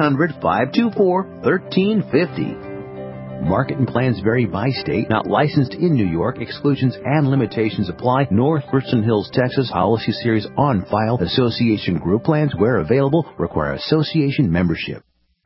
800-524-1350. Market and plans vary by state. Not licensed in New York. Exclusions and limitations apply. North Richland Hills, Texas. Policy series on file. Association group plans, where available, require association membership.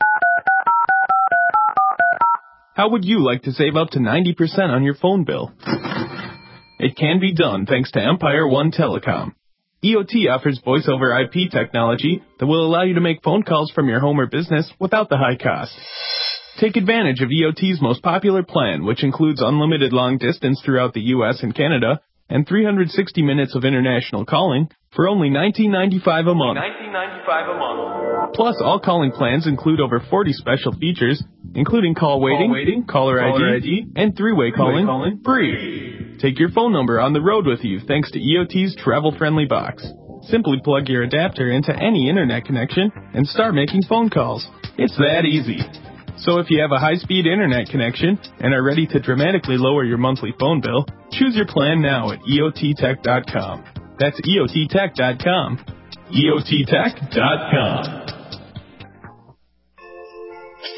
How would you like to save up to 90% on your phone bill? It can be done thanks to Empire One Telecom. EOT offers voice over IP technology that will allow you to make phone calls from your home or business without the high cost. Take advantage of EOT's most popular plan, which includes unlimited long distance throughout the U.S. and Canada and 360 minutes of international calling for only $19.95 a month. Plus, all calling plans include over 40 special features, including call waiting, caller ID, and three-way calling free. Take your phone number on the road with you thanks to EOT's travel-friendly box. Simply plug your adapter into any internet connection and start making phone calls. It's that easy. So if you have a high-speed internet connection and are ready to dramatically lower your monthly phone bill, choose your plan now at EOTtech.com. That's EOTtech.com. EOTtech.com.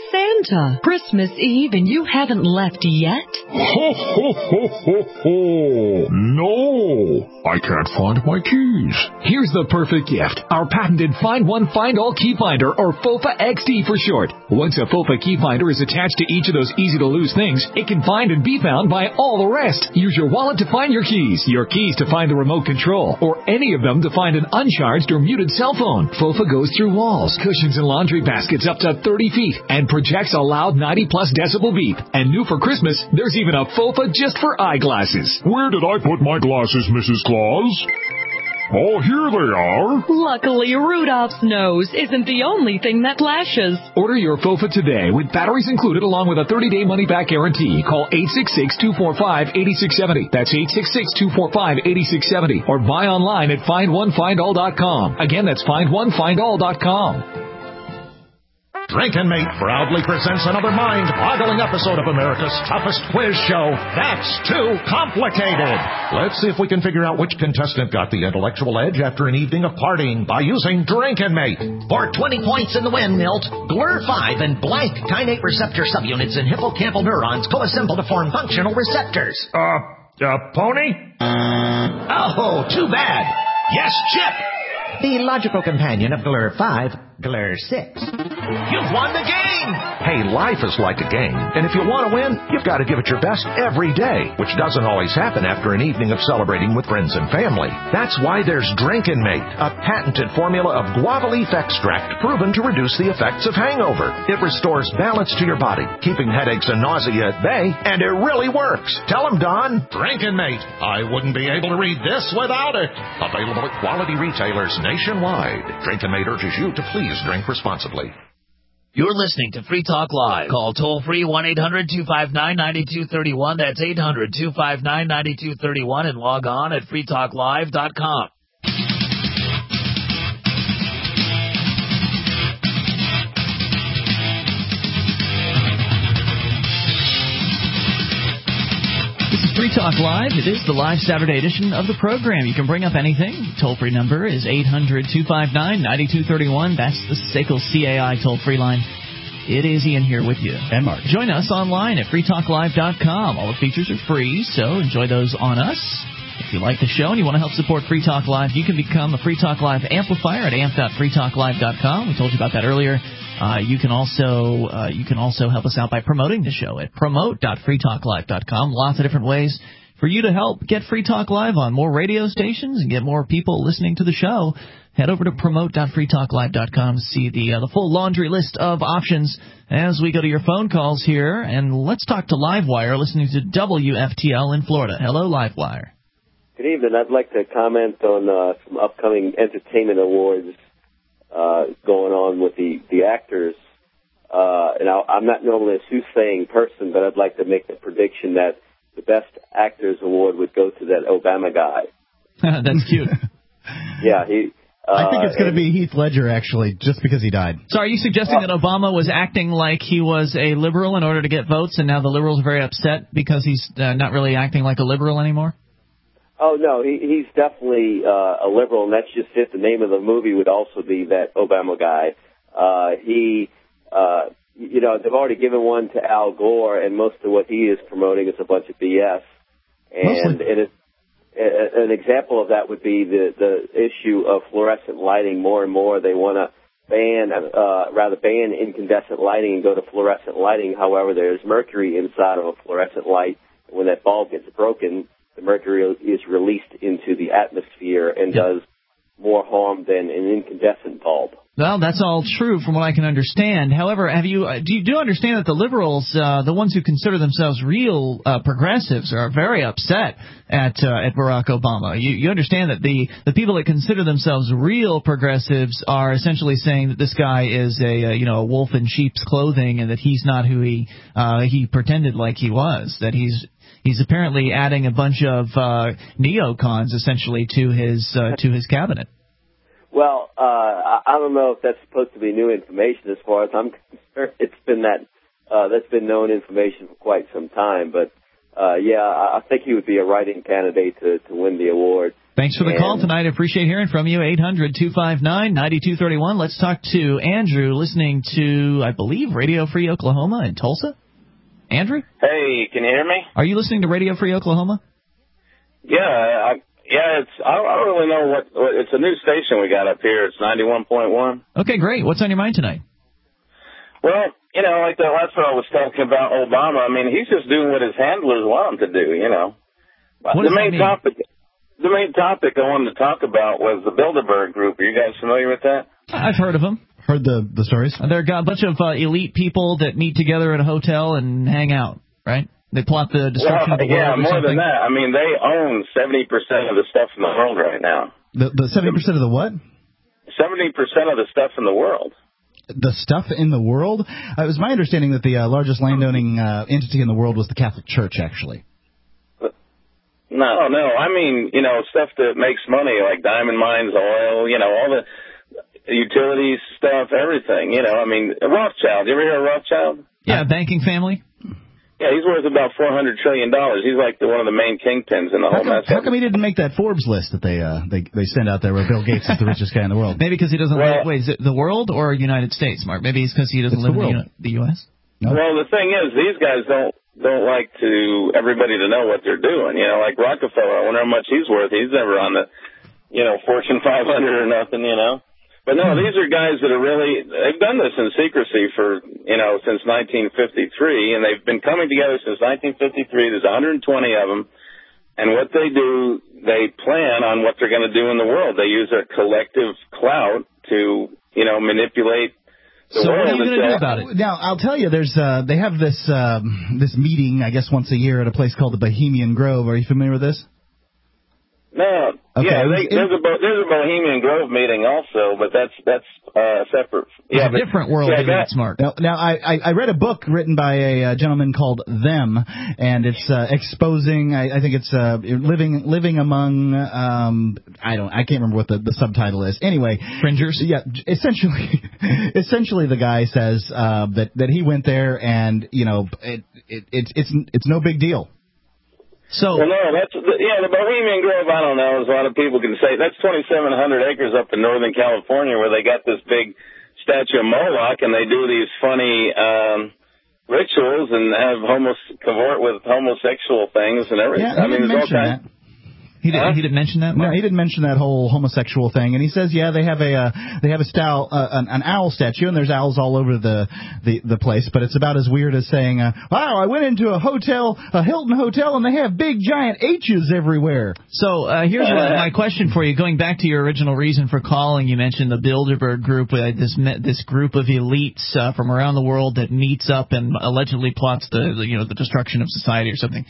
Santa, Christmas Eve and you haven't left yet? Ho, ho, ho, ho, ho. No, I can't find my keys. Here's the perfect gift. Our patented Find One, Find All Key Finder, or FOFA XD for short. Once a FOFA key finder is attached to each of those easy-to-lose things, it can find and be found by all the rest. Use your wallet to find your keys to find the remote control, or any of them to find an uncharged or muted cell phone. FOFA goes through walls, cushions, and laundry baskets up to 30 feet and projects a loud 90-plus decibel beep. And new for Christmas, there's even a FOFA just for eyeglasses. Where did I put my glasses, Mrs. Claus? Oh, here they are. Luckily, Rudolph's nose isn't the only thing that flashes. Order your FOFA today with batteries included along with a 30-day money-back guarantee. Call 866-245-8670. That's 866-245-8670. Or buy online at findonefindall.com. Again, that's findonefindall.com. Drinkin' Mate proudly presents another mind-boggling episode of America's toughest quiz show, That's Too Complicated. Let's see if we can figure out which contestant got the intellectual edge after an evening of partying by using Drinkin' Mate. For 20 points in the win, Milt, GLUR5 and blank kainate receptor subunits in hippocampal neurons co-assemble to form functional receptors. Pony? Oh, too bad. Yes, Chip. The logical companion of GLUR5, GLUR6. You've won the game! Hey, life is like a game, and if you want to win, you've got to give it your best every day, which doesn't always happen after an evening of celebrating with friends and family. That's why there's Drinkin' Mate, a patented formula of guava leaf extract proven to reduce the effects of hangover. It restores balance to your body, keeping headaches and nausea at bay, and it really works. Tell them, Don, Drinkin' Mate. I wouldn't be able to read this without it. Available at quality retailers nationwide. Drinkin' Mate urges you to please drink responsibly. You're listening to Free Talk Live. Call toll-free 1-800-259-9231. That's 800-259-9231 and log on at freetalklive.com. This is Free Talk Live. It is the live Saturday edition of the program. You can bring up anything. Toll-free number is 800-259-9231. That's the SACL CAI toll-free line. It is Ian here with you. And Mark. Join us online at freetalklive.com. All the features are free, so enjoy those on us. If you like the show and you want to help support Free Talk Live, you can become a Free Talk Live amplifier at amp.freetalklive.com. We told you about that earlier. You can also help us out by promoting the show at promote.freetalklive.com. Lots of different ways for you to help get Free Talk Live on more radio stations and get more people listening to the show. Head over to promote.freetalklive.com to see the full laundry list of options as we go to your phone calls here. And let's talk to Livewire, listening to WFTL in Florida. Hello, Livewire. Good evening. I'd like to comment on some upcoming entertainment awards going on with the actors. And I'm not normally a soothsaying person, but I'd like to make the prediction that the Best Actors Award would go to that Obama guy. That's cute. Yeah, he... I think it's going to be Heath Ledger, actually, just because he died. So are you suggesting that Obama was acting like he was a liberal in order to get votes, and now the liberals are very upset because he's not really acting like a liberal anymore? Oh, no, he's definitely a liberal, and that's just it. The name of the movie would also be that Obama guy. They've already given one to Al Gore, and most of what he is promoting is a bunch of BS. And an example of that would be the issue of fluorescent lighting. More and more they want to ban incandescent lighting and go to fluorescent lighting. However, there's mercury inside of a fluorescent light. When that bulb gets broken, the mercury is released into the atmosphere and does more harm than an incandescent bulb. Well, that's all true from what I can understand. However, do you understand that the liberals, the ones who consider themselves real progressives, are very upset at Barack Obama? You understand that the people that consider themselves real progressives are essentially saying that this guy is a wolf in sheep's clothing, and that he's not who he pretended like he was. That he's apparently adding a bunch of neocons essentially to his cabinet. Well, I don't know if that's supposed to be new information. As far as I'm concerned, it's been that's been known information for quite some time. But I think he would be a writing candidate to win the award. Thanks for the call tonight. I appreciate hearing from you. 800-259-9231. Let's talk to Andrew, listening to, I believe, Radio Free Oklahoma in Tulsa. Andrew? Hey, can you hear me? Are you listening to Radio Free Oklahoma? Yeah, it's. I don't really know what. It's a new station we got up here. It's 91.1. Okay, great. What's on your mind tonight? Well, like the last one I was talking about Obama. I mean, he's just doing what his handlers want him to do. What does that mean? The main topic I wanted to talk about was the Bilderberg Group. Are you guys familiar with that? I've heard of them. Heard the stories? They're a bunch of elite people that meet together at a hotel and hang out, right? They plot the destruction of the world. Yeah, more than that. I mean, they own 70% of the stuff in the world right now. The 70% of the what? 70% of the stuff in the world. The stuff in the world? It was my understanding that the largest landowning entity in the world was the Catholic Church, actually. No. I mean, stuff that makes money, like diamond mines, oil, all the utilities stuff, everything. I mean, Rothschild. You ever hear of Rothschild? Yeah, banking family. Yeah, he's worth about $400 trillion. He's like one of the main kingpins in the whole mess. How come he didn't make that Forbes list that they send out there where Bill Gates is the richest guy in the world? Maybe because he doesn't live. Wait, is it the world or United States, Mark? Maybe it's because he doesn't live in the U.S.? No. Well, the thing is, these guys don't like everybody to know what they're doing. Like Rockefeller, I wonder how much he's worth. He's never on the, Fortune 500 or nothing, But no, these are guys that are they've done this in secrecy for, since 1953, and they've been coming together since 1953. There's 120 of them. And what they do, they plan on what they're going to do in the world. They use their collective clout to, manipulate the world. So what are you going to do about it? Now, I'll tell you, they have this meeting, I guess, once a year at a place called the Bohemian Grove. Are you familiar with this? No. Okay. Yeah, there's a Bohemian Grove meeting also, but that's separate. Yeah, a different world than that's Mark. Now, I read a book written by a gentleman called Them, and it's exposing. I think it's living among. I can't remember what the subtitle is. Anyway, fringers. Yeah, essentially, the guy says that he went there, and it's no big deal. So well, no, the Bohemian Grove. I don't know, as a lot of people can say, that's 2,700 acres up in Northern California, where they got this big statue of Moloch, and they do these funny rituals and have cavort with homosexual things and everything. Yeah, he didn't mention that. He didn't mention that, Mark? No, he didn't mention that whole homosexual thing. And he says, yeah, they have an owl statue, and there's owls all over the place. But it's about as weird as saying, wow, I went into a Hilton hotel, and they have big giant H's everywhere. So here's my question for you. Going back to your original reason for calling, you mentioned the Bilderberg Group, this group of elites from around the world that meets up and allegedly plots the destruction of society or something.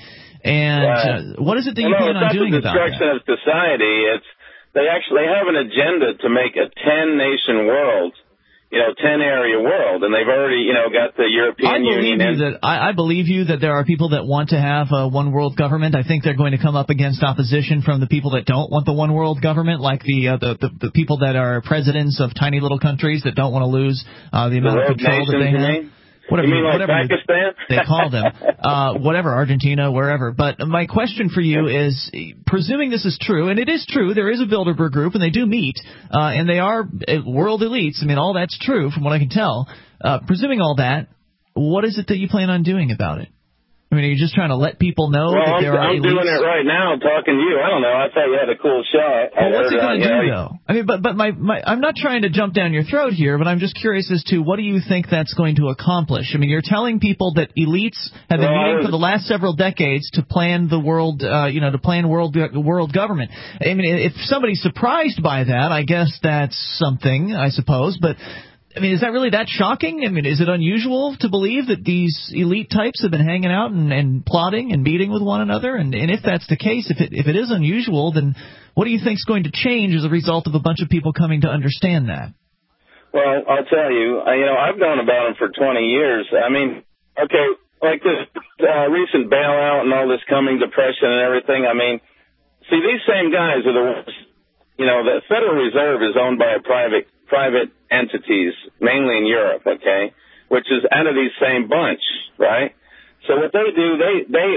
And what is it that you plan on doing about that? It's not the destruction of society. They actually have an agenda to make a 10-nation world, 10-area world, and they've already, got the European Union. I believe you that there are people that want to have a one-world government. I think they're going to come up against opposition from the people that don't want the one-world government, like the people that are presidents of tiny little countries that don't want to lose the amount of control that they have. Whatever Pakistan? They call them, whatever, Argentina, wherever. But my question for you is, presuming this is true, and it is true, there is a Bilderberg Group, and they do meet, and they are world elites. I mean, all that's true from what I can tell. Presuming all that, what is it that you plan on doing about it? I mean, are you just trying to let people know that there are elites? I'm doing it right now, talking to you. I don't know. I thought you had a cool shot. Well, what's it going to do, though? I mean, but I'm not trying to jump down your throat here, but I'm just curious as to what do you think that's going to accomplish? I mean, you're telling people that elites have been meeting for the last several decades to plan the world, to plan world government. I mean, if somebody's surprised by that, I guess that's something, I suppose, but I mean, is that really that shocking? I mean, is it unusual to believe that these elite types have been hanging out and plotting and meeting with one another? And if that's the case, if it is unusual, then what do you think is going to change as a result of a bunch of people coming to understand that? Well, I'll tell you, I've known about them for 20 years. I mean, okay, like this recent bailout and all this coming depression and everything, I mean, see, these same guys are the ones, the Federal Reserve is owned by a private entities, mainly in Europe, okay, which is out of these same bunch, right? So what they do, they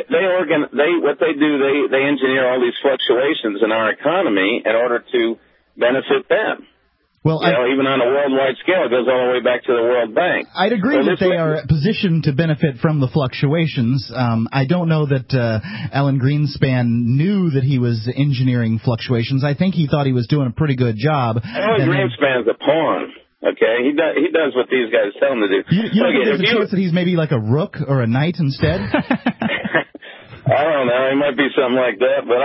engineer all these fluctuations in our economy in order to benefit them. Well, even on a worldwide scale, it goes all the way back to the World Bank. I'd agree that they are positioned to benefit from the fluctuations. I don't know that Alan Greenspan knew that he was engineering fluctuations. I think he thought he was doing a pretty good job. Alan Greenspan's a pawn. Okay, he does what these guys tell him to do. You don't think there's a chance that he's maybe like a rook or a knight instead? I don't know. He might be something like that, but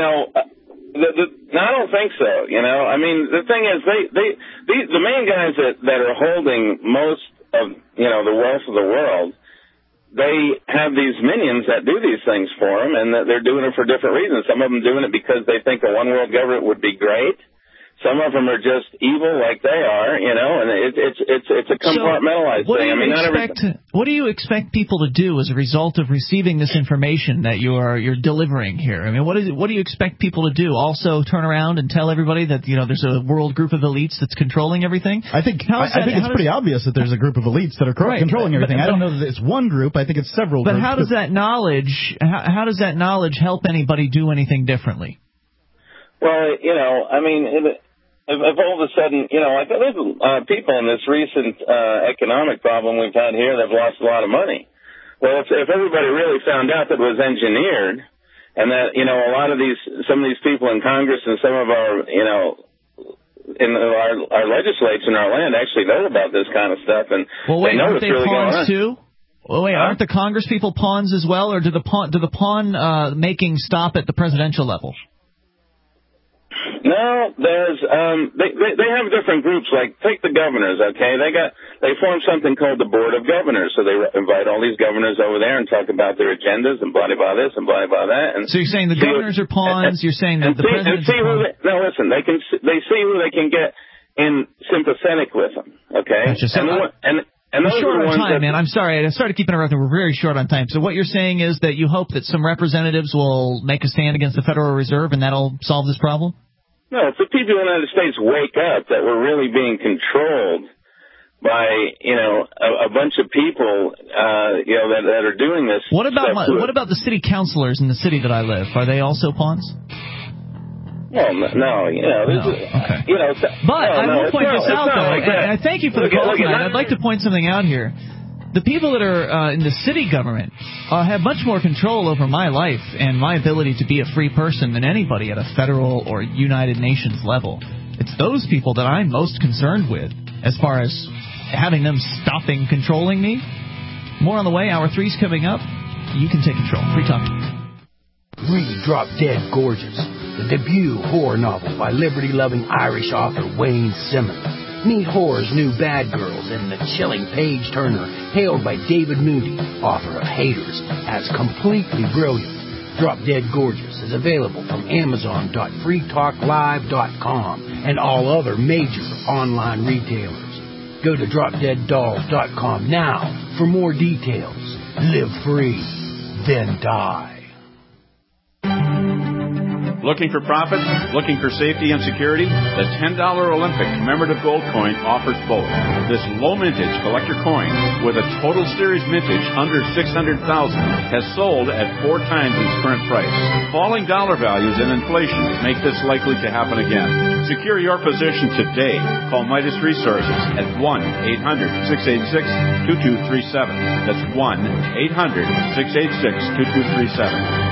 I don't think so. I mean, the thing is, the main guys that are holding most of the wealth of the world, they have these minions that do these things for them, and that they're doing it for different reasons. Some of them doing it because they think a one world government would be great. Some of them are just evil, like they are, and it's a compartmentalized thing. What do you expect people to do as a result of receiving this information that you're delivering here? I mean, what do you expect people to do? Also, turn around and tell everybody that there's a world group of elites that's controlling everything? I think it's pretty obvious that there's a group of elites that are controlling everything. I don't know that it's one group. I think it's several. But groups. How does that knowledge help anybody do anything differently? Well, if all of a sudden, there's people in this recent economic problem we've had here that have lost a lot of money. Well, if everybody really found out that it was engineered, and that a lot of some of these people in Congress and some of our our legislature in our land actually know about this kind of stuff, and they know it's really going on. Too? Well, wait, aren't the Congress people pawns as well, or do the pawn making stop at the presidential level? No, there's they have different groups. Like, take the governors, okay? They formed something called the Board of Governors. So they invite all these governors over there and talk about their agendas and blah blah this and blah blah that. And so you're saying the governors are pawns? You're saying that the president's a pawn? No, listen. They see who they can get in sympathetic with them, okay? Gotcha. So and we're short on time, man. I'm sorry. I started keeping interrupting. We're very short on time. So what you're saying is that you hope that some representatives will make a stand against the Federal Reserve, and that'll solve this problem? No, if the people in the United States wake up that we're really being controlled by, a bunch of people, that are doing this. What about the city councilors in the city that I live? Are they also pawns? Well, no, okay. But I will point this out, though, and I thank you for the call tonight. I'd like to point something out here. The people that are in the city government have much more control over my life and my ability to be a free person than anybody at a federal or United Nations level. It's those people that I'm most concerned with as far as having them stopping controlling me. More on the way. Hour 3's coming up. You can take control. Free talk. Read Drop Dead Gorgeous, the debut horror novel by liberty-loving Irish author Wayne Simmons. Meet horror's new bad girls and the chilling page turner hailed by David Moody, author of Haters, as completely brilliant. Drop Dead Gorgeous is available from Amazon.freetalklive.com and all other major online retailers. Go to dropdeaddolls.com now for more details. Live free, then die. Looking for profit? Looking for safety and security? The $10 Olympic commemorative gold coin offers both. This low mintage collector coin with a total series mintage under $600,000 has sold at 4 times its current price. Falling dollar values and inflation make this likely to happen again. Secure your position today. Call Midas Resources at 1-800-686-2237. That's 1-800-686-2237.